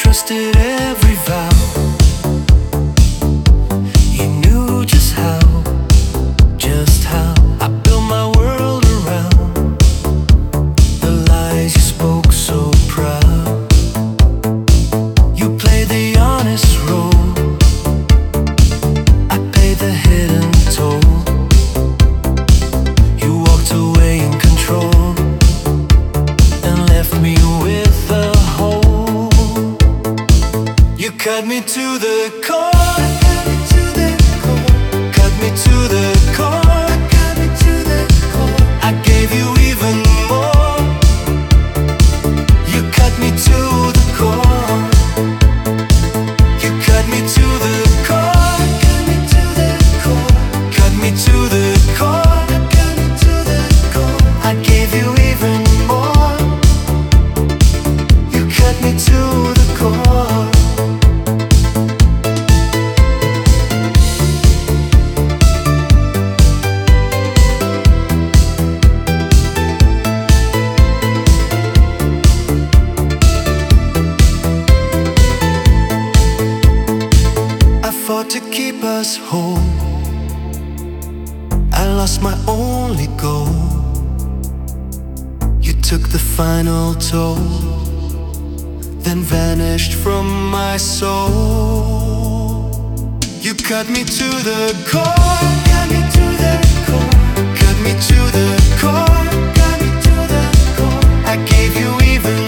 trusted every vow. You knew just how I built my world around the lies you spoke so proud. You played the honest role, I paid the hidden toll. You walked away in control and left me with a hole. You cut me to the core, cut me to the core. I gave you even more. You cut me to the core. You cut me to the core. Cut me to the core. Cut me to the core. Cut me to the core. I gave you even more. You cut me to the core. Fought to keep us whole. I lost my only goal. You took the final toll, then vanished from my soul. You cut me to the core. Cut me to the core. Cut me to the core. Cut me to the core. I gave you even